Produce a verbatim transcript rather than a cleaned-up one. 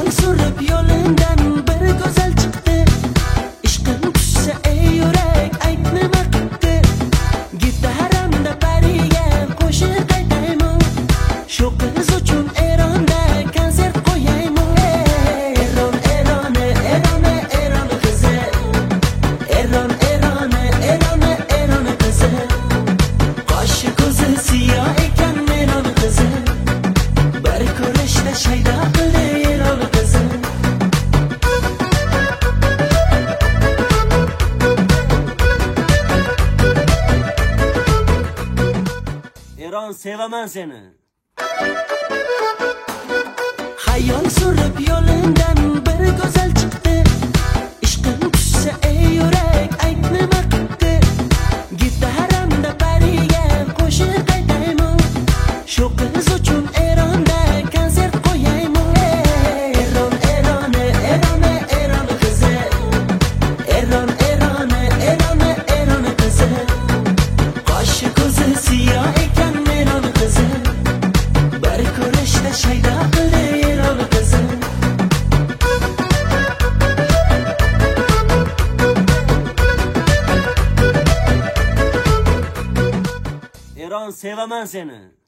surib yo'limdan bir go'zal chiqdi. Ishqim tushsa ey yurak ayt nima qildi. Gitaramda pariga qo'shiq aytaymi? Shu qiz uchun Eronda konsert qo'yaymi? Eron, Eron, Eron, Eron qizi. Eron, Eron, Eron, Eron qizi. Qoshi ko'zi siyoh ekan Eron qizi. Bir ko'rishda shaydo qildi Eron qizi. Eron, sevaman seni. Xayol surib yo'limdan bir go'zal chiqdi. Ishqim tushsa ey yurak ayt nima qildi. Gitaramda pariga qo'shiq aytaymi? Shu qiz uchun Eronda konsert qo'yaymi? Eron, Eron, Eron, Eron qizi. Eron, Eron, Eron, Eron qizi. Qoshi ko'zi siyoh ekan Eron qizi. Bir ko'rishda shaydo qildi Eron qizi. Eron, sevaman seni.